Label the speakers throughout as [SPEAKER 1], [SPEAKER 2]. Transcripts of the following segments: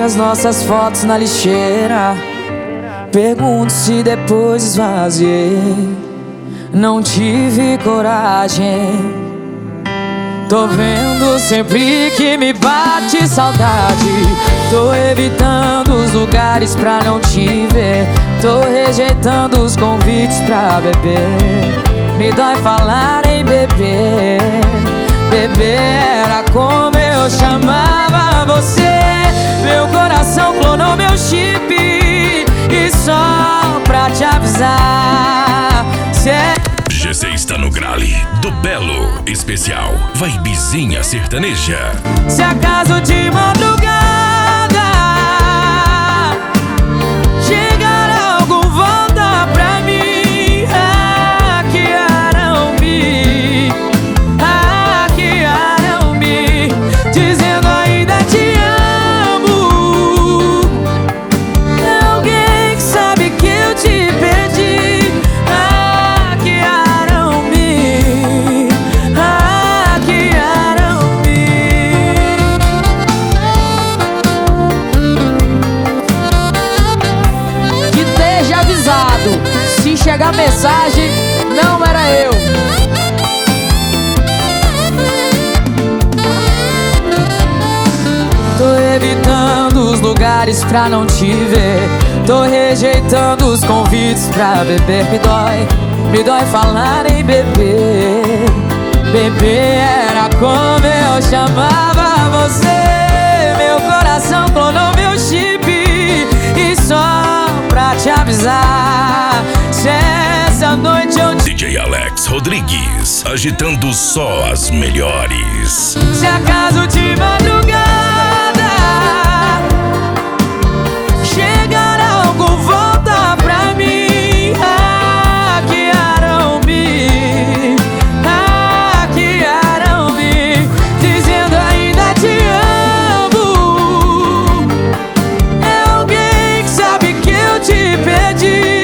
[SPEAKER 1] as nossas fotos na lixeira. Pergunto se depois esvaziei. Não tive coragem. Tô vendo sempre que me bate saudade. Tô evitando os lugares pra não te ver. Tô rejeitando os convites pra beber. Me dói falar em beber. Beber era como eu chamava você. Meu coração clonou meu chip. E só pra te avisar,
[SPEAKER 2] GC está no grale do Belo Especial Vibezinha Sertaneja.
[SPEAKER 1] se acaso de madrugada chegar algum, volta pra mim. Hackearam-me, dizendo ainda te amo. Alguém que sabe que eu te perdi. Se chegar mensagem, não era eu. Tô evitando os lugares pra não te ver. Tô rejeitando os convites pra beber. Me dói falar em beber. Beber era como eu chamava você. Meu coração clonou meu chip. E só pra te avisar, se essa noite eu
[SPEAKER 2] DJ Alex Rodrigues, agitando só as melhores.
[SPEAKER 1] Se acaso de madrugada chegar algum, volta pra mim. Hackearam-me, dizendo ainda te amo. É alguém que sabe que eu te perdi.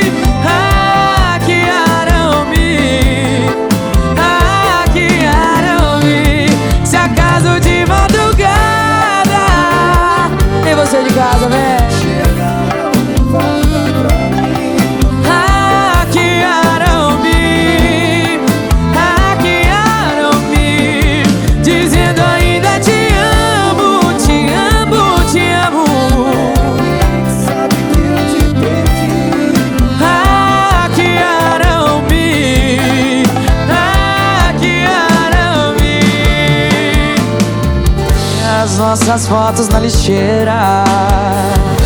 [SPEAKER 1] Se acaso de madrugada, e você de casa, né? Hackearam-me, dizendo ainda te amo, te amo, te amo. Hackearam-me, as nossas fotos na lixeira.